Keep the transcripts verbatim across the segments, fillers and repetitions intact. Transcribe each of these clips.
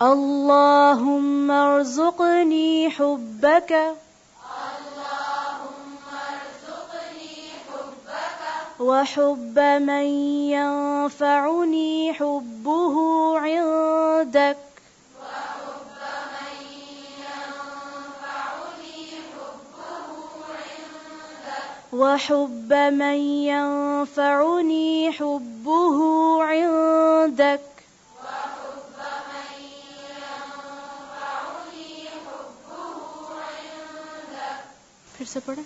اللهم ارزقني حبك وحب من ينفعني حبه عندك وحب من ينفعني حبه عندك फिर से पढ़ें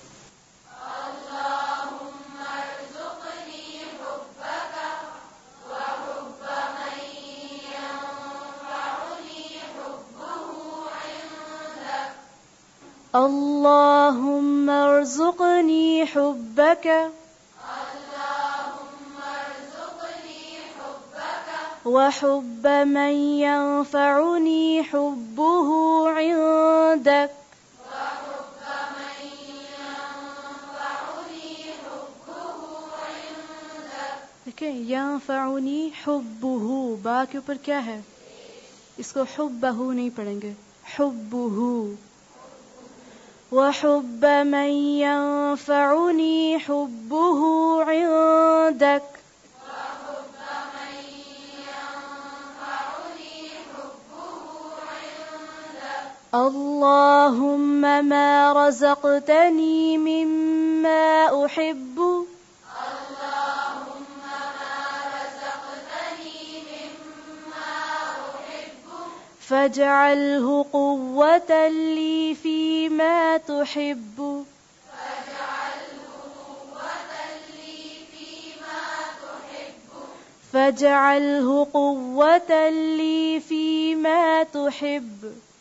اللهم ارزقني حبك وحب من ينفعني حبه عندك देखिए यंफउनी हुब्बुहु बा के ऊपर क्या है, इसको हुब्बहु नहीं पढ़ेंगे, हुब्बुहु। वहुब्ब मन यंफउनी हुब्बुहु इंदक اللهم ما رزقتني مما أحب فاجعله قوة لي فيما تحب فاجعله قوة لي فيما تحب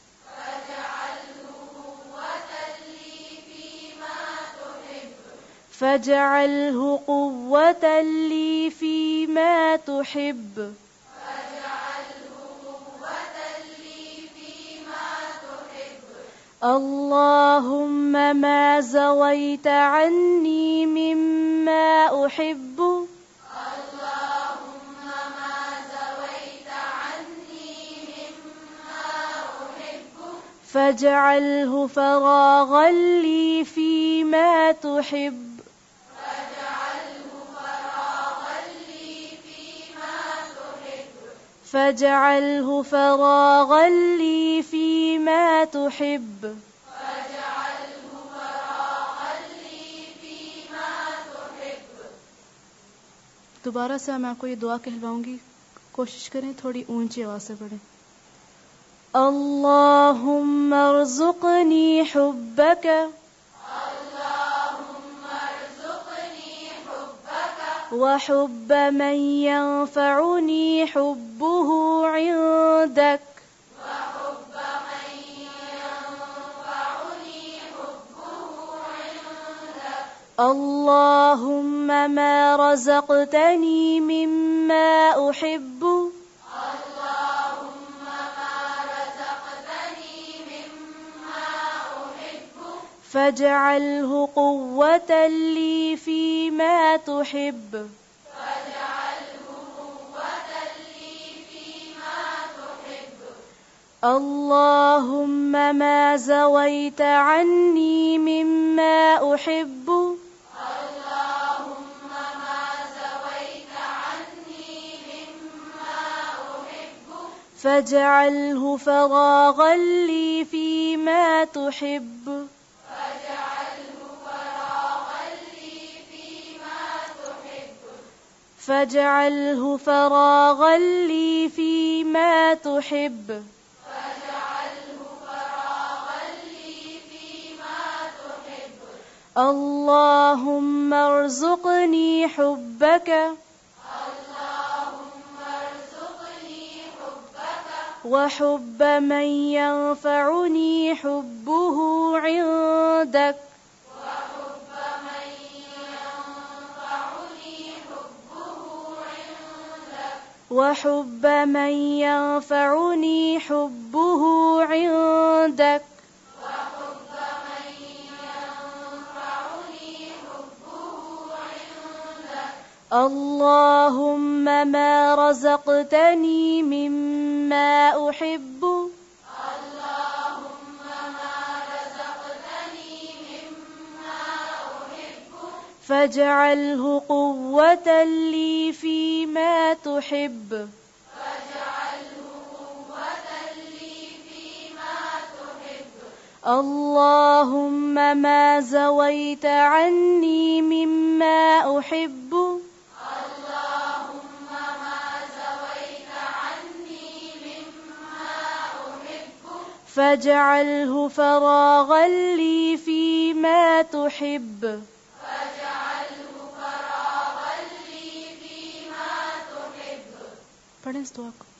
فاجعله قوة لي فيما تحب اللهم ما زويت عني مما أحب فاجعله فراغا لي فيما تحب فاجعله فراغا لي فيما تحب दोबारा से मैं आपको ये दुआ कहलवाऊंगी, कोशिश करें थोड़ी ऊंची आवाज से पढ़ें। अल्लाहुम्मा अर्ज़ुक़नी हुब्बक وحب من ينفعني حبه عندك اللهم ما رزقتني مما أحب فاجعله قوة لي فيما تحب اللهم ما زويت عني مما أحب فاجعله فراغا لي فيما تحب فاجعله فراغا لي فيما تحب اللهم ارزقني حبك وحب من ينفعني حبه عندك وحب من ينفعني حبه عندك اللهم ما رزقتني مما أحب اللهم ما رزقتني مما أحب فاجعله قوة لي فيما تحب فاجعله قوة لي فيما تحب اللهم ما زويت عني مما أحب اللهم ما زويت عني مما أحب فاجعله فراغا لي فيما تحب فاجعله فراغا لي فيما تحب. پڑھیں اس دعا کو.